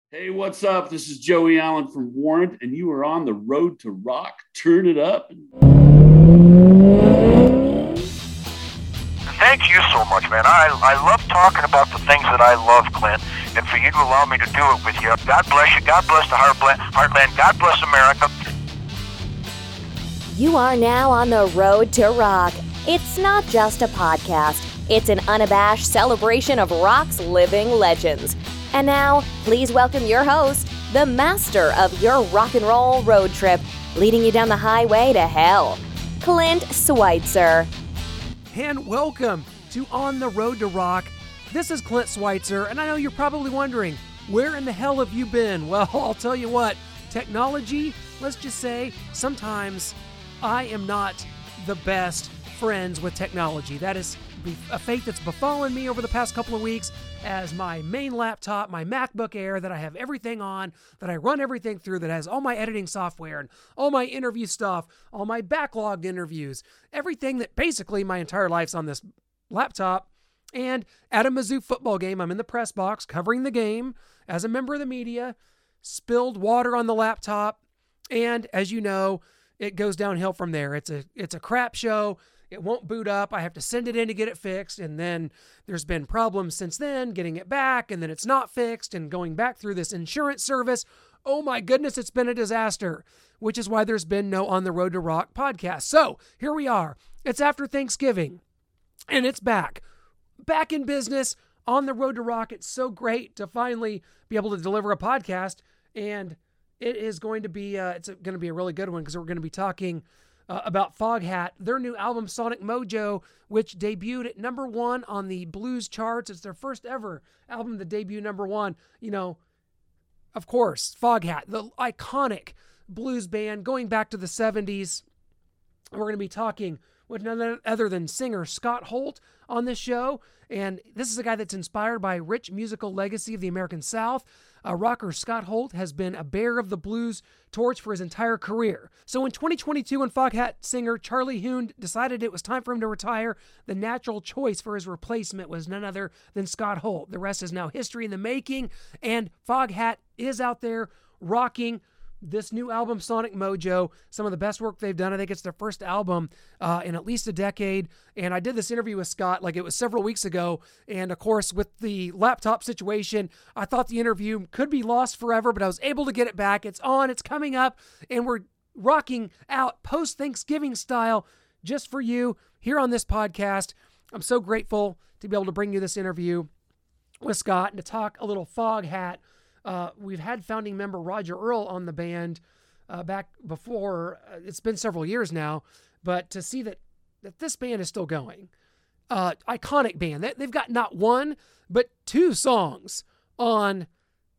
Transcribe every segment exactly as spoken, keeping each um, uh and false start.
Hey, what's up? This is Joey Allen from Warrant, and you are on the road to rock. Turn it up. Thank you so much, man. I, I love talking about the things that I love, Clint, and for you to allow me to do it with you. God bless you. God bless the Heartland. Heartland. God bless America. You are now on the road to rock. It's not just a podcast. It's an unabashed celebration of rock's living legends. And now, please welcome your host, the master of your rock and roll road trip, leading you down the highway to hell, Clint Schweitzer. And welcome to On the Road to Rock. This is Clint Schweitzer, and I know you're probably wondering, where in the hell have you been? Well, I'll tell you what, technology, let's just say, sometimes I am not the best friends with technology. That is a fate that's befallen me over the past couple of weeks as my main laptop, my MacBook Air that I have everything on, that I run everything through, that has all my editing software and all my interview stuff, all my backlogged interviews, everything that basically my entire life's on this laptop. And at a Mizzou football game, I'm in the press box covering the game as a member of the media, spilled water on the laptop, and as you know, it goes downhill from there. It's a it's a crap show. It won't boot up. I have to send it in to get it fixed. And then there's been problems since then getting it back. And then it's not fixed and going back through this insurance service. Oh my goodness, it's been a disaster, which is why there's been no On the Road to Rock podcast. So here we are. It's after Thanksgiving and it's back. Back in business on the Road to Rock. It's so great to finally be able to deliver a podcast. And it is going to be, uh, it's going to be a really good one because we're going to be talking Uh, about Foghat, their new album Sonic Mojo, which debuted at number one on the blues charts. It's their first ever album to debut number one. You know, of course, Foghat, the iconic blues band going back to the seventies. We're going to be talking with none other than singer Scott Holt on this show. And this is a guy that's inspired by a rich musical legacy of the American South. Uh, rocker Scott Holt has been a bearer of the blues torch for his entire career. So in twenty twenty-two, when Foghat singer Charlie Hoon decided it was time for him to retire, the natural choice for his replacement was none other than Scott Holt. The rest is now history in the making, and Foghat is out there rocking this new album, Sonic Mojo, some of the best work they've done. I think it's their first album uh, in at least a decade. And I did this interview with Scott, like it was several weeks ago. And of course, with the laptop situation, I thought the interview could be lost forever, but I was able to get it back. It's on, it's coming up, and we're rocking out post-Thanksgiving style just for you here on this podcast. I'm so grateful to be able to bring you this interview with Scott and to talk a little Foghat. Uh, we've had founding member Roger Earl on the band uh, back before. Uh, it's been several years now, but to see that that this band is still going, uh, iconic band. They, they've got not one but two songs on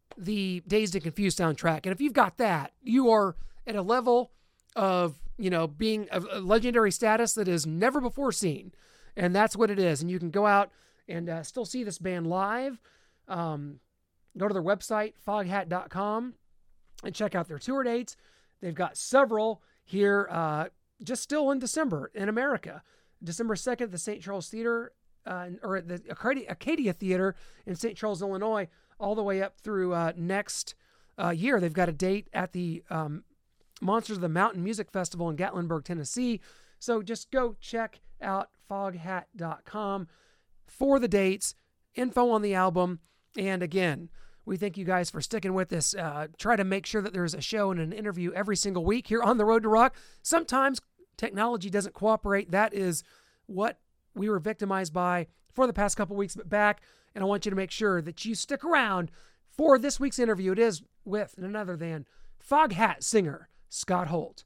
the Dazed and Confused soundtrack, and if you've got that, you are at a level of you know being a, a legendary status that is never before seen, and that's what it is. And you can go out and uh, still see this band live. Um, Go to their website, foghat dot com, and check out their tour dates. They've got several here uh, just still in December in America. December second at the Saint Charles Theater, uh, or at the Acadia, Acadia Theater in Saint Charles, Illinois, all the way up through uh, next uh, year. They've got a date at the um, Monsters of the Mountain Music Festival in Gatlinburg, Tennessee. So just go check out foghat dot com for the dates, info on the album, and again, we thank you guys for sticking with us. Uh, try to make sure that there's a show and an interview every single week here on the Road to Rock. Sometimes technology doesn't cooperate. That is what we were victimized by for the past couple weeks, but back. And I want you to make sure that you stick around for this week's interview. It is with none other than Foghat singer Scott Holt.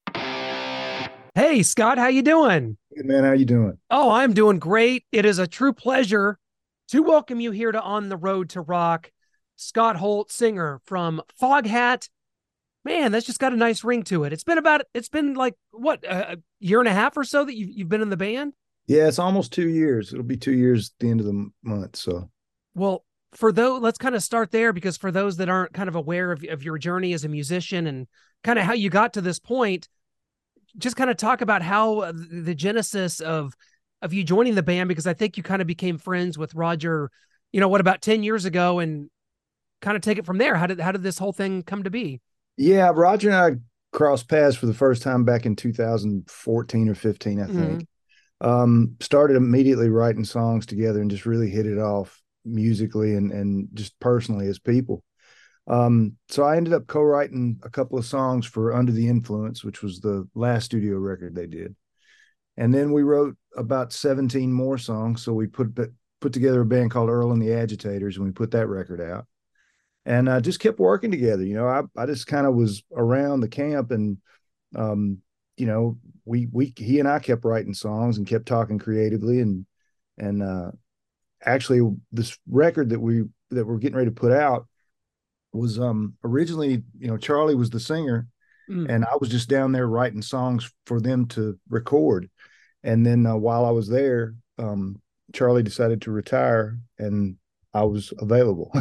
Hey, Scott, how you doing? Good, man. How you doing? Oh, I'm doing great. It is a true pleasure to welcome you here to On the Road to Rock. Scott Holt, singer from Foghat. Man, that's just got a nice ring to it. It's been about, it's been like, what, a year and a half or so that you've, you've been in the band? Yeah, it's almost two years. It'll be two years at the end of the month. So, well, for those, let's kind of start there, because for those that aren't kind of aware of, of your journey as a musician and kind of how you got to this point, just kind of talk about how the genesis of, of you joining the band, because I think you kind of became friends with Roger, you know, what, about ten years ago, and kind of take it from there. How did how did this whole thing come to be? Yeah, Roger and I crossed paths for the first time back in two thousand fourteen or fifteen, I think. Mm-hmm. Um, started immediately writing songs together and just really hit it off musically and and just personally as people. Um, so I ended up co-writing a couple of songs for Under the Influence, which was the last studio record they did. And then we wrote about seventeen more songs. So we put put together a band called Earl and the Agitators, and we put that record out. And I just kept working together. You know, I, I just kind of was around the camp, and, um, you know, we, we, he and I kept writing songs and kept talking creatively. And, and, uh, actually this record that we, that we're getting ready to put out was, um, originally, you know, Charlie was the singer, mm. and I was just down there writing songs for them to record. And then, uh, while I was there, um, Charlie decided to retire, and I was available.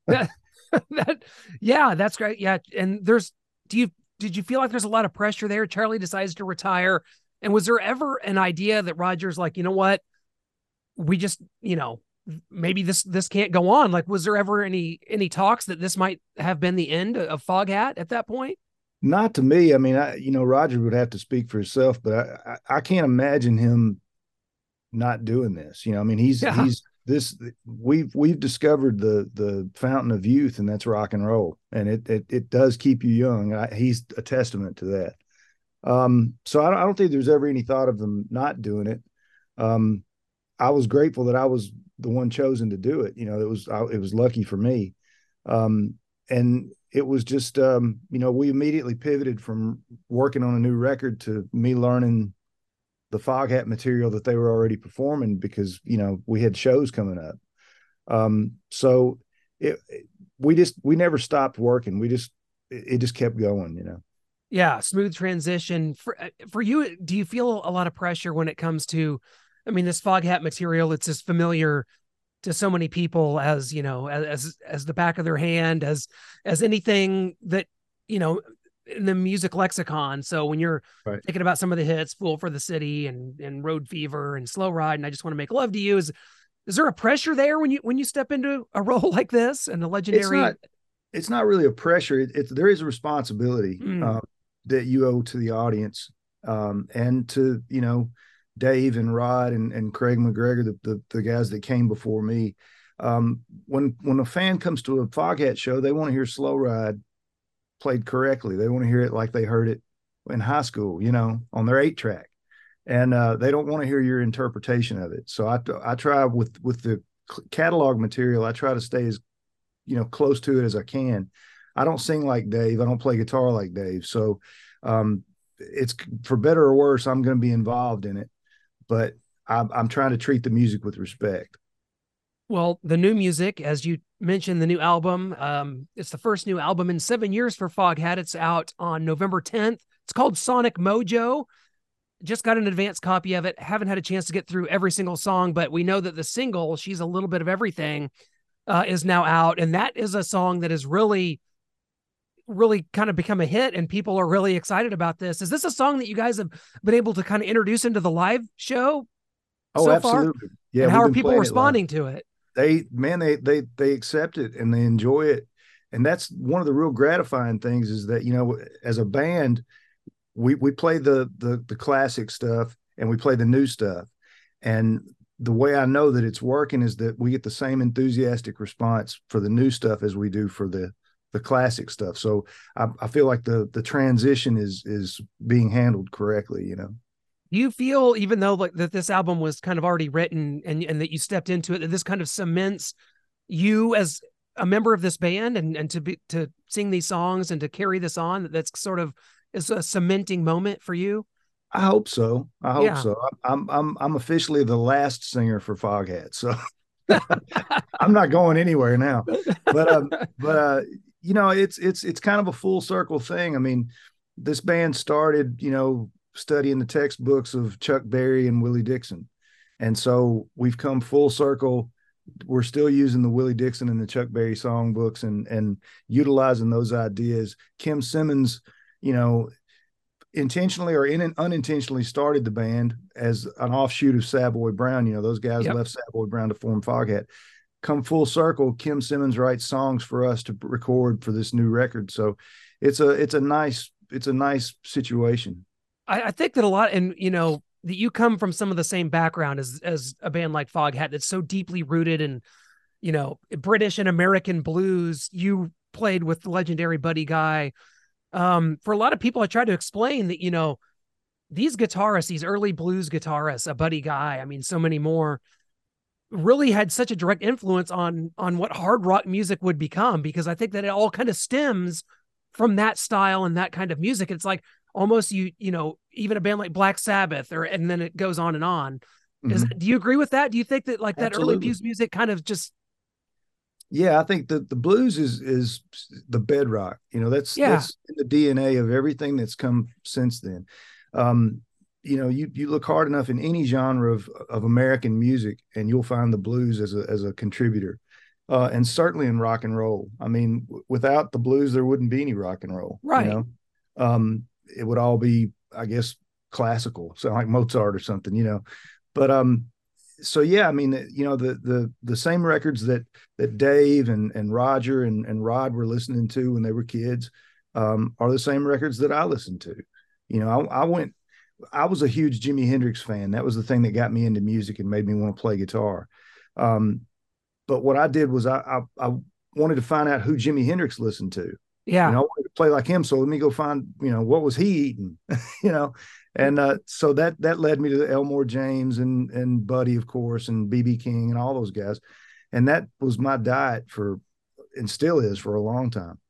that, yeah, that's great. Yeah. And there's, do you, did you feel like there's a lot of pressure there? Charlie decides to retire. And was there ever an idea that Roger's like, you know what, we just, you know, maybe this, this can't go on. Like, was there ever any, any talks that this might have been the end of Foghat at that point? Not to me. I mean, I, you know, Roger would have to speak for himself, but I, I, I can't imagine him not doing this. You know, I mean, he's, yeah. he's, This we've we've discovered the the fountain of youth, and that's rock and roll, and it it, it does keep you young. I, he's a testament to that. Um, so I don't, I don't think there's ever any thought of them not doing it. Um, I was grateful that I was the one chosen to do it. You know, it was I, it was lucky for me, um, and it was just um, you know, we immediately pivoted from working on a new record to me learning the Foghat material that they were already performing, because, you know, we had shows coming up. Um, so it, it, we just, we never stopped working. We just, it, it just kept going, you know? Yeah. Smooth transition for, for you. Do you feel a lot of pressure when it comes to, I mean, this Foghat material, it's as familiar to so many people as, you know, as, as the back of their hand, as, as anything that, you know, in the music lexicon. So when you're right. thinking about some of the hits, Fool for the City and, and Road Fever and Slow Ride, and I Just Want to Make Love to You, is, is there a pressure there when you, when you step into a role like this and the legendary? It's not, it's not really a pressure. It, it, there is a responsibility mm. uh, that you owe to the audience, um, and to, you know, Dave and Rod and, and Craig McGregor, the, the, the guys that came before me. Um, when, when a fan comes to a Foghat show, they want to hear Slow Ride played correctly. They want to hear it like they heard it in high school, you know, on their eight track, and uh, they don't want to hear your interpretation of it. So I, I try with, with the catalog material, I try to stay as, you know, close to it as I can. I don't sing like Dave. I don't play guitar like Dave. So um, it's, for better or worse, I'm going to be involved in it, but I'm, I'm trying to treat the music with respect. Well, the new music, as you mentioned, the new album, um, it's the first new album in seven years for Foghat. It's out on November tenth. It's called Sonic Mojo. Just got an advanced copy of it. Haven't had a chance to get through every single song, but we know that the single, She's a Little Bit of Everything, uh, is now out. And that is a song that is really, really kind of become a hit, and people are really excited about this. Is this a song that you guys have been able to kind of introduce into the live show? Oh, so absolutely. Far? Yeah. And how are people responding to it? They, man, they, they, they accept it and they enjoy it. And that's one of the real gratifying things, is that, you know, as a band, we, we play the, the, the classic stuff and we play the new stuff. And the way I know that it's working is that we get the same enthusiastic response for the new stuff as we do for the, the classic stuff. So I, I feel like the, the transition is, is being handled correctly, you know? Do you feel, even though like that this album was kind of already written and, and that you stepped into it, that this kind of cements you as a member of this band, and, and to be, to sing these songs and to carry this on, that that's sort of is a cementing moment for you? I hope so. I hope yeah. so. I'm, I'm, I'm officially the last singer for Foghat. So I'm not going anywhere now, but, um, but, uh, you know, it's, it's, it's kind of a full circle thing. I mean, this band started, you know, studying the textbooks of Chuck Berry and Willie Dixon. And so we've come full circle. We're still using the Willie Dixon and the Chuck Berry songbooks and, and utilizing those ideas. Kim Simmons, you know, intentionally or in, unintentionally started the band as an offshoot of Savoy Brown. You know, those guys yep. left Savoy Brown to form Foghat. come full circle, Kim Simmons writes songs for us to record for this new record. So it's a it's a nice it's a nice situation. I, I think that a lot, and you know, that you come from some of the same background as as a band like Foghat that's so deeply rooted in, you know, British and American blues. You played with the legendary Buddy Guy. Um, for a lot of people, I try to explain that, you know, these guitarists, these early blues guitarists, a Buddy Guy, I mean, so many more, really had such a direct influence on on what hard rock music would become, because I think that it all kind of stems from that style and that kind of music. It's like almost you you know, even a band like Black Sabbath, or and then it goes on and on. Mm-hmm. Is, do you agree with that? Do you think that like that Absolutely. early blues music kind of just? Yeah, I think that the blues is is the bedrock. You know, that's yeah. that's in the D N A of everything that's come since then. Um, you know, you you look hard enough in any genre of of American music, and you'll find the blues as a as a contributor, uh, and certainly in rock and roll. I mean, w- without the blues, there wouldn't be any rock and roll. Right. You know, um, it would all be, I guess, classical, so like Mozart or something. You know, but um. So yeah, I mean, you know, the the the same records that that Dave and and Roger and and Rod were listening to when they were kids um, are the same records that I listened to. You know, I, I went, I was a huge Jimi Hendrix fan. That was the thing that got me into music and made me want to play guitar. Um, but what I did was I, I I wanted to find out who Jimi Hendrix listened to. Yeah, you know, I wanted to play like him. So let me go find, you know, what was he eating? you know. And uh, so that that led me to Elmore James and and Buddy, of course, and B B King and all those guys. And that was my diet for, and still is, for a long time.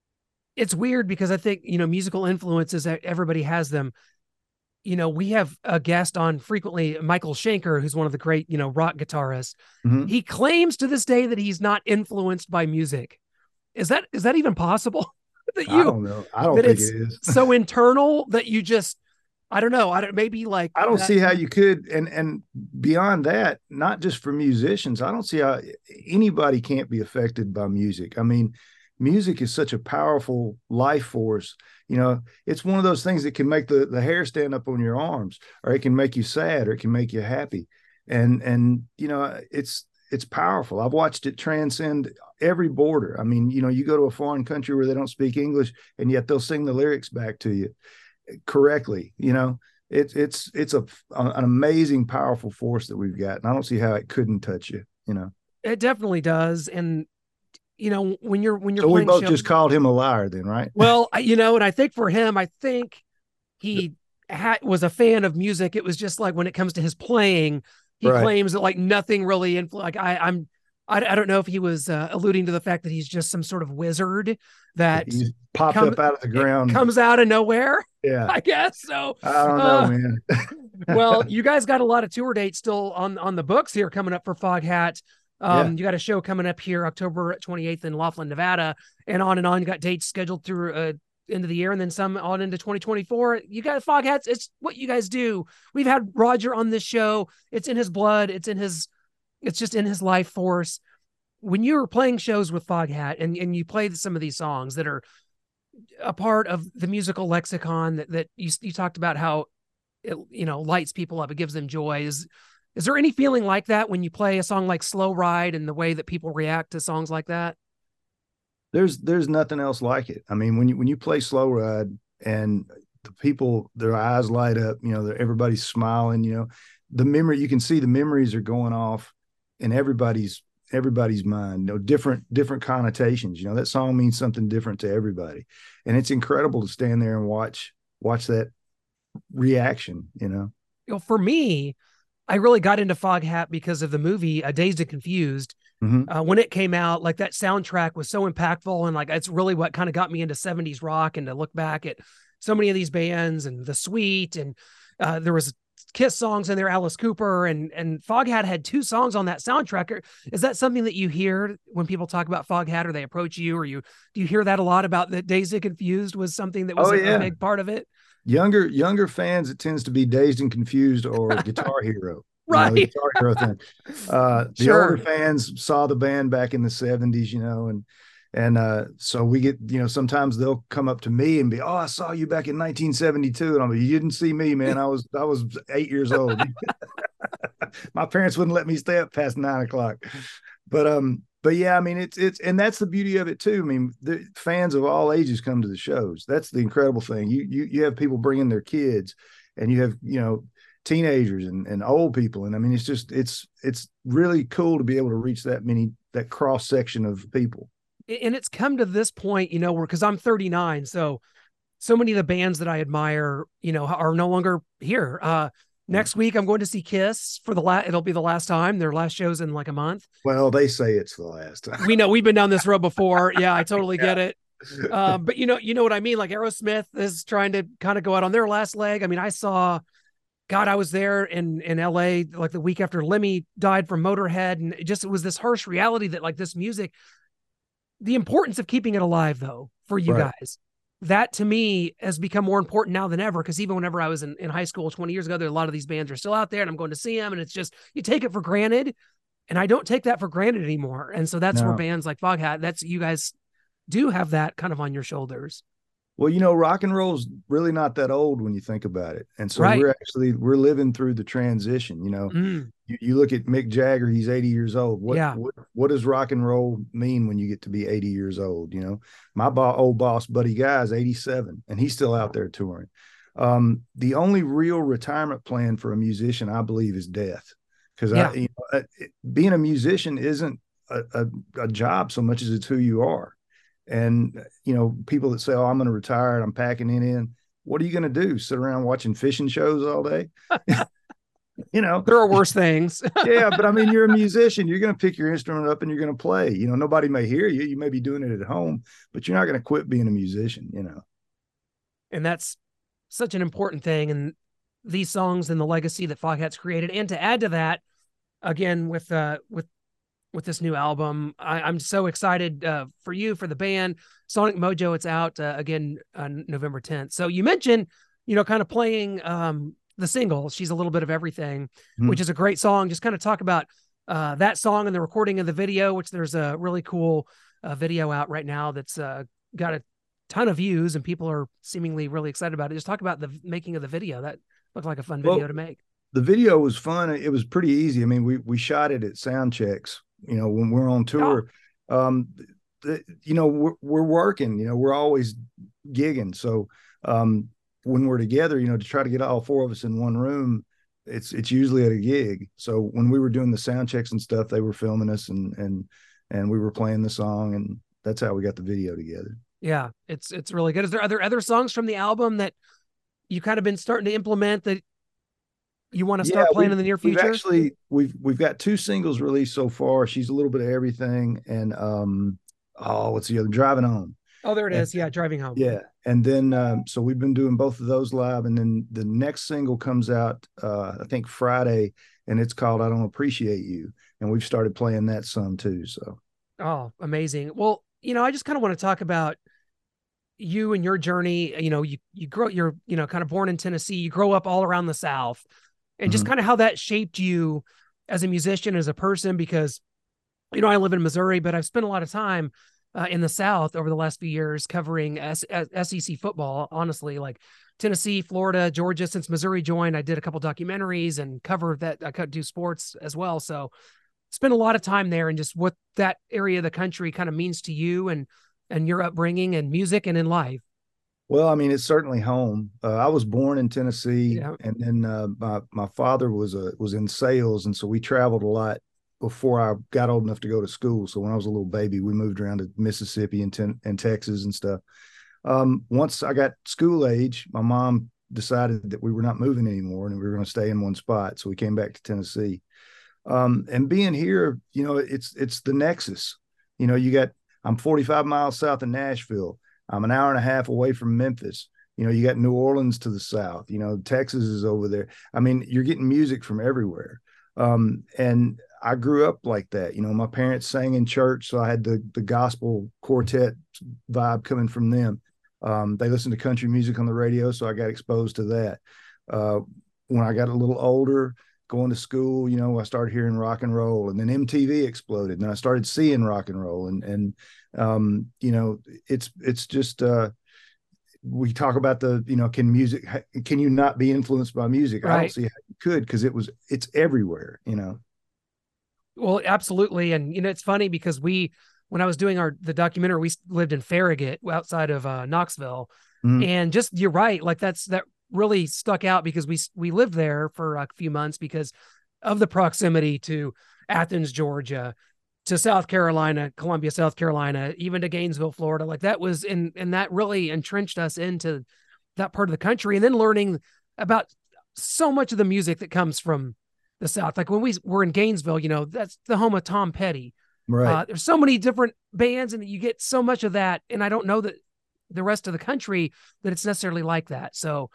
It's weird because I think, you know, musical influences, everybody has them. You know, we have a guest on frequently, Michael Schenker, who's one of the great, you know, rock guitarists. Mm-hmm. He claims to this day that he's not influenced by music. Is that is that even possible? that you, I don't know. I don't think it is. is. So internal that you just, I don't know. I don't, maybe like, I don't that. see how you could. And, and beyond that, not just for musicians, I don't see how anybody can't be affected by music. I mean, music is such a powerful life force. You know, it's one of those things that can make the, the hair stand up on your arms, or it can make you sad, or it can make you happy. And, and, you know, it's, it's powerful. I've watched it transcend every border. I mean, you know, you go to a foreign country where they don't speak English, and yet they'll sing the lyrics back to you correctly. You know, it's, it's, it's a, an amazing, powerful force that we've got. And I don't see how it couldn't touch you, you know. It definitely does. And, you know, when you're, when you're so playing we both shows, just called him a liar then, right? Well, you know, and I think for him, I think he had, was a fan of music. It was just like, when it comes to his playing, he right. claims that like nothing really influ- like I, I'm, I, I don't know if he was uh, alluding to the fact that he's just some sort of wizard that he's popped come, up out of the ground, comes out of nowhere. Yeah, I guess so. I don't know, uh, man. Well, you guys got a lot of tour dates still on on the books here coming up for Foghat. Um, yeah. You got a show coming up here October twenty-eighth in Laughlin, Nevada, and on and on. You got dates scheduled through uh, end of the year, and then some on into twenty twenty-four. You got Foghats. It's what you guys do. We've had Roger on this show. It's in his blood. It's in his. It's just in his life force. When you were playing shows with Foghat, and and you played some of these songs that are a part of the musical lexicon that that you you talked about how it, you know, lights people up. It gives them joy. Is is there any feeling like that when you play a song like Slow Ride and the way that people react to songs like that? There's there's nothing else like it. I mean, when you when you play Slow Ride and the people, their eyes light up, you know, everybody's smiling, you know, the memory, you can see the memories are going off in everybody's everybody's mind, you know, different different connotations. You know, that song means something different to everybody, and it's incredible to stand there and watch watch that reaction. You know, you know, for me, I really got into Foghat because of the movie uh, Dazed and Confused. Mm-hmm. Uh, when it came out, like that soundtrack was so impactful, and like it's really what kind of got me into seventies rock, and to look back at so many of these bands and The Sweet, and uh, there was Kiss songs in there, Alice Cooper, and and Foghat had two songs on that soundtrack. Is that something that you hear when people talk about Foghat, or they approach you, or you do you hear that a lot about that Dazed and Confused was something that was oh, a, yeah. a big part of it? Younger younger fans, it tends to be Dazed and Confused or Guitar Hero. Right. You know, Guitar Hero thing. Uh, the sure. older fans saw the band back in the seventies, you know, and And uh, so we get, you know, sometimes they'll come up to me and be, "Oh, I saw you back in nineteen seventy-two." And I'm like, "You didn't see me, man. I was, I was eight years old." My parents wouldn't let me stay up past nine o'clock. but um, but yeah, I mean, it's it's and that's the beauty of it too. I mean, the fans of all ages come to the shows. That's the incredible thing. You you you have people bringing their kids, and you have you know teenagers and and old people, and I mean, it's just it's it's really cool to be able to reach that many that cross section of people. And it's come to this point, you know, where because I'm thirty-nine, so so many of the bands that I admire, you know, are no longer here. Uh, next week, I'm going to see Kiss for the last. It'll be the last time. Their last show's in like a month. Well, they say it's the last time. We know we've been down this road before. Yeah, I totally yeah. get it. Um, but you know, you know what I mean. Like Aerosmith is trying to kind of go out on their last leg. I mean, I saw. God, I was there in, in L A like the week after Lemmy died from Motorhead. And it just, it was this harsh reality that like this music, the importance of keeping it alive though, for you right. guys, that to me has become more important now than ever. Cause even whenever I was in, in high school twenty years ago, there, a lot of these bands are still out there and I'm going to see them. And it's just, you take it for granted. And I don't take that for granted anymore. And so that's no. where bands like Foghat, that's, you guys do have that kind of on your shoulders. Well, you know, rock and roll is really not that old when you think about it. And so right. we're actually, we're living through the transition, you know, mm. you, you look at Mick Jagger, he's eighty years old. What, yeah. what, what does rock and roll mean when you get to be eighty years old? You know, my bo- old boss, Buddy Guy, is eighty-seven and he's still out there touring. Um, the only real retirement plan for a musician, I believe, is death. Cause yeah. I, you know, it, being a musician isn't a, a, a job so much as it's who you are. And, you know, people that say, oh, I'm going to retire and I'm packing it in. What are you going to do? Sit around watching fishing shows all day? You know, there are worse things. Yeah. But I mean, you're a musician. You're going to pick your instrument up and you're going to play. You know, nobody may hear you. You may be doing it at home, but you're not going to quit being a musician, you know. And that's such an important thing. And these songs and the legacy that Foghat's created. And to add to that, again, with, uh, with, with this new album. I, I'm so excited uh, for you, for the band. Sonic Mojo, it's out uh, again on November tenth. So you mentioned, you know, kind of playing um, the single, She's a Little Bit of Everything, mm. which is a great song. Just kind of talk about uh, that song and the recording of the video, which there's a really cool uh, video out right now that's uh, got a ton of views and people are seemingly really excited about it. Just talk about the making of the video. That looked like a fun video well, to make. The video was fun. It was pretty easy. I mean, we we shot it at sound checks. You know, when we're on tour, oh. um, the, you know, we're, we're working, you know, we're always gigging. So um, when we're together, you know, to try to get all four of us in one room, it's it's usually at a gig. So when we were doing the sound checks and stuff, they were filming us and and and we were playing the song, and that's how we got the video together. Yeah, it's it's really good. Is there other other songs from the album that you kind of been starting to implement that you want to start yeah, playing in the near future? We've actually, we've we've got two singles released so far. She's a Little Bit of Everything, and um, oh, what's the other? Driving Home. Oh, there it and, is. Yeah, Driving Home. Yeah, and then um, so we've been doing both of those live, and then the next single comes out, uh, I think Friday, and it's called "I Don't Appreciate You," and we've started playing that some too. So, oh, amazing. Well, you know, I just kind of want to talk about you and your journey. You know, you you grow, you're you know, kind of born in Tennessee. You grow up all around the South. And just mm-hmm. kind of how that shaped you as a musician, as a person, because, you know, I live in Missouri, but I've spent a lot of time uh, in the South over the last few years covering S- S E C football, honestly, like Tennessee, Florida, Georgia. Since Missouri joined, I did a couple documentaries and cover that. I could do sports as well. So spent a lot of time there, and just what that area of the country kind of means to you and, and your upbringing and music and in life. Well, I mean, it's certainly home. Uh, I was born in Tennessee, yeah. and then uh, my my father was a was in sales, and so we traveled a lot before I got old enough to go to school. So when I was a little baby, we moved around to Mississippi and ten, and Texas and stuff. Um, once I got school age, my mom decided that we were not moving anymore, and we were going to stay in one spot. So we came back to Tennessee. Um, and being here, you know, it's it's the nexus. You know, you got I'm forty-five miles south of Nashville. I'm an hour and a half away from Memphis. You know, you got New Orleans to the south, you know, Texas is over there. I mean, you're getting music from everywhere. Um, and I grew up like that. You know, my parents sang in church, so I had the the gospel quartet vibe coming from them. Um, they listened to country music on the radio, so I got exposed to that. Uh, when I got a little older, going to school, you know, I started hearing rock and roll, and then M T V exploded, and I started seeing rock and roll, and and um, you know, it's it's just uh, we talk about the, you know, can music, can you not be influenced by music? Right. I don't see how you could, because it was it's everywhere, you know. Well, absolutely. And, you know, it's funny because we, when I was doing our, the documentary, we lived in Farragut outside of uh, Knoxville. Mhm. And just, you're right. Like that's, that really stuck out because we, we lived there for a few months because of the proximity to Athens, Georgia, to South Carolina, Columbia, South Carolina, even to Gainesville, Florida. Like that was in, and that really entrenched us into that part of the country. And then learning about so much of the music that comes from the South. Like when we were in Gainesville, you know, that's the home of Tom Petty. Right. Uh, there's so many different bands and you get so much of that. And I don't know that the rest of the country that it's necessarily like that. So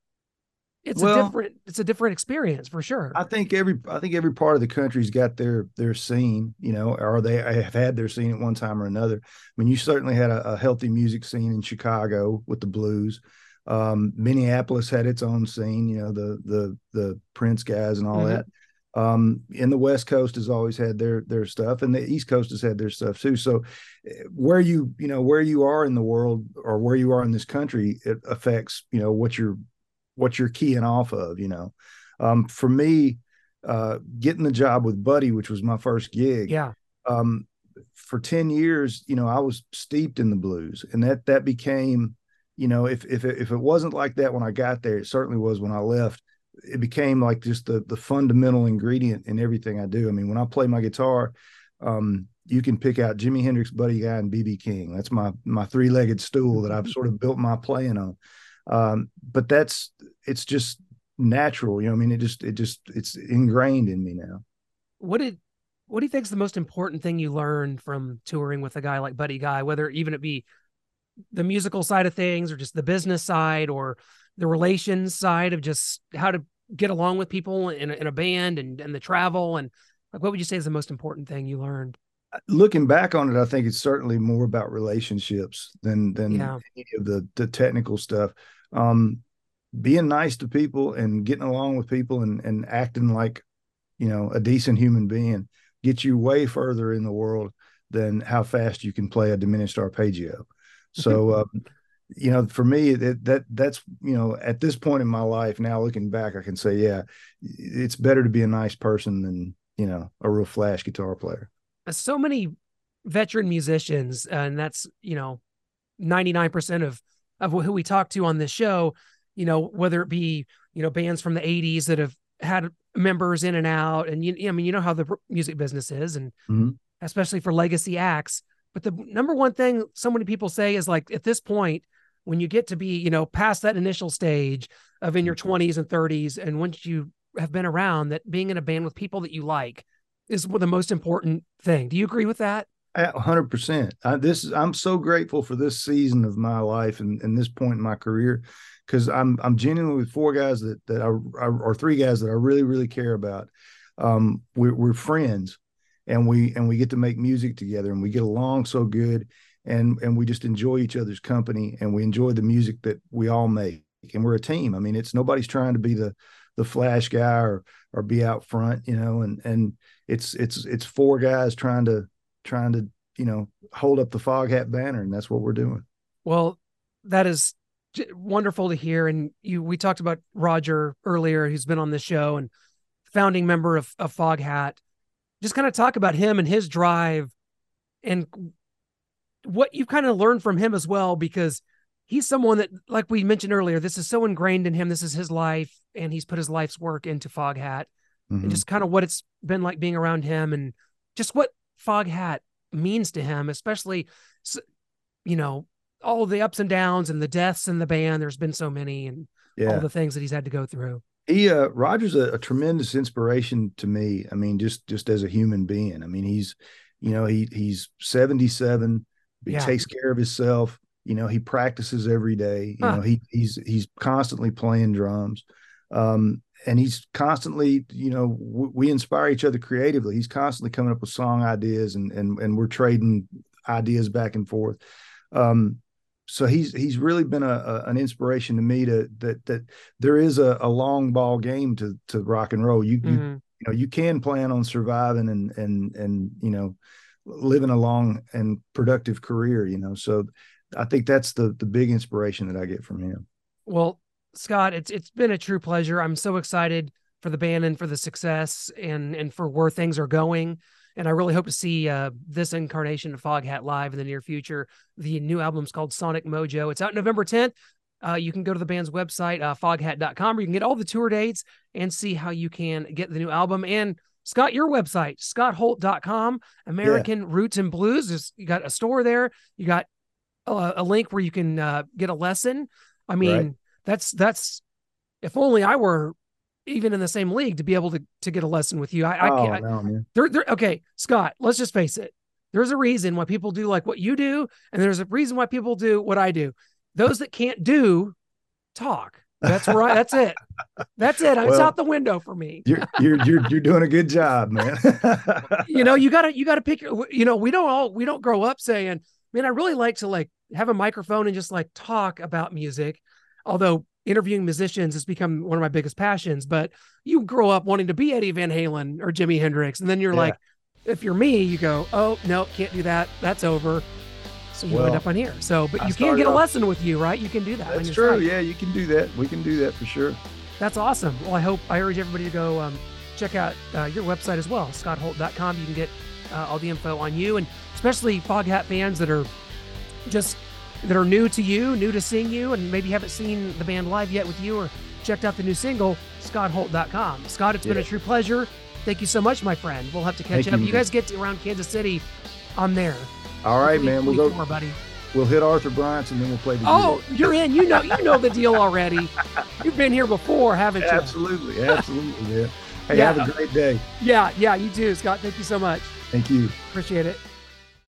it's Well, a different, it's a different experience for sure. I think every I think every part of the country's got their their scene, you know, or they have had their scene at one time or another. I mean, you certainly had a, a healthy music scene in Chicago with the blues. Um, Minneapolis had its own scene, you know, the the the Prince guys and all Mhm. that. Um, and the West Coast has always had their their stuff, and the East Coast has had their stuff too. So, eh, where you you know where you are in the world or where you are in this country, it affects you know what you're what you're keying off of. You know, um, for me, uh, getting the job with Buddy, which was my first gig, Yeah. um, for ten years, you know, I was steeped in the blues, and that that became, you know, if if it, if it wasn't like that when I got there, it certainly was when I left. It became like just the the fundamental ingredient in everything I do. I mean, when I play my guitar, um, you can pick out Jimi Hendrix, Buddy Guy, and B B King. That's my my three legged stool that I've sort of built my playing on. Um, but that's it's just natural, you know. I mean, it just it just it's ingrained in me now. What did, what do you think is the most important thing you learned from touring with a guy like Buddy Guy, whether even it be the musical side of things or just the business side or the relations side of just how to get along with people in a, in a band and, and the travel? And like, what would you say is the most important thing you learned? Looking back on it, I think it's certainly more about relationships than than Yeah. any of the the technical stuff. Um, being nice to people and getting along with people and and acting like, you know, a decent human being gets you way further in the world than how fast you can play a diminished arpeggio. So, um, you know, for me, that that that's you know, at this point in my life now, looking back, I can say, yeah, it's better to be a nice person than, you know, a real flash guitar player. So many veteran musicians, and that's, you know, ninety-nine percent of, of who we talk to on this show, you know, whether it be, you know, bands from the eighties that have had members in and out. And you, I mean, you know how the music business is, and Mm-hmm. especially for legacy acts. But the number one thing so many people say is like, at this point, when you get to be, you know, past that initial stage of in your twenties and thirties, and once you have been around, that being in a band with people that you like is the most important thing. Do you agree with that? A hundred percent. I, this is, I'm so grateful for this season of my life and, and this point in my career, because I'm I'm genuinely with four guys that that I, I or three guys that I really really care about. Um, we're, we're friends, and we and we get to make music together, and we get along so good, and and we just enjoy each other's company, and we enjoy the music that we all make, and we're a team. I mean, it's nobody's trying to be the the flash guy or or be out front, you know, and and it's it's it's four guys trying to trying to, you know, hold up the Foghat banner, and that's what we're doing. Well, that is j- wonderful to hear. And you, we talked about Roger earlier, who's been on this show and founding member of, of Foghat. Just kind of talk about him and his drive and what you've kind of learned from him as well, because he's someone that, like we mentioned earlier, this is so ingrained in him. This is his life, and he's put his life's work into Foghat. Mm-hmm. And just kind of what it's been like being around him and just what Foghat means to him, especially, you know, all the ups and downs and the deaths in the band. There's been so many, and Yeah. all the things that he's had to go through. He uh Roger's a, a tremendous inspiration to me. I mean, just just as a human being. I mean, he's, you know, he he's seventy-seven. He Yeah. takes care of himself. You know, he practices every day. You Huh. know, he he's he's constantly playing drums. Um, and he's constantly, you know, w- we inspire each other creatively. He's constantly coming up with song ideas, and and and we're trading ideas back and forth. Um, so he's he's really been a, a an inspiration to me, to that that there is a, a long ball game to to rock and roll. You you Mhm. you know, you can plan on surviving and and and you know, living a long and productive career. You know, so I think that's the the big inspiration that I get from him. Well, Scott, it's it's been a true pleasure. I'm so excited for the band and for the success and, and for where things are going. And I really hope to see uh, this incarnation of Foghat live in the near future. The new album's called Sonic Mojo. It's out November tenth. Uh, you can go to the band's website, uh, foghat dot com, where you can get all the tour dates and see how you can get the new album. And Scott, your website, scott holt dot com, American yeah. Roots and Blues. There's, you got a store there. You got a, a link where you can uh, get a lesson. I mean, right. that's, that's, if only I were even in the same league to be able to, to get a lesson with you. I, oh, I can't. No, man. They're, they're, okay, Scott, let's just face it. There's a reason why people do like what you do. And there's a reason why people do what I do. Those that can't do, talk. That's right. That's it. That's it. Well, it's out the window for me. You're, you're, you're, you're doing a good job, man. You know, you gotta, you gotta pick your, you know, we don't all, we don't grow up saying, man, I really like to like have a microphone and just like talk about music. Although interviewing musicians has become one of my biggest passions, but you grow up wanting to be Eddie Van Halen or Jimi Hendrix. And then you're yeah. like, if you're me, you go, oh no, can't do that. That's over. So you well, end up on here. So, but you can get a off. lesson with you, right? You can do that. That's true. Site. Yeah, you can do that. We can do that for sure. That's awesome. Well, I hope, I urge everybody to go um, check out uh, your website as well, scott holt dot com. You can get uh, all the info on you, and especially Foghat fans that are just, that are new to you, new to seeing you, and maybe haven't seen the band live yet with you or checked out the new single, scott holt dot com. Scott, it's yeah. been a true pleasure. Thank you so much, my friend. We'll have to catch Thank up. You, you guys get to around Kansas City, I'm there. All right, man. We'll go, more, buddy. We'll hit Arthur Bryant's and then we'll play the Oh, deal. You're in. You know, you know the deal already. You've been here before, haven't you? Absolutely, absolutely, man. Hey, yeah. have a great day. Yeah, yeah, you too, Scott. Thank you so much. Thank you. Appreciate it.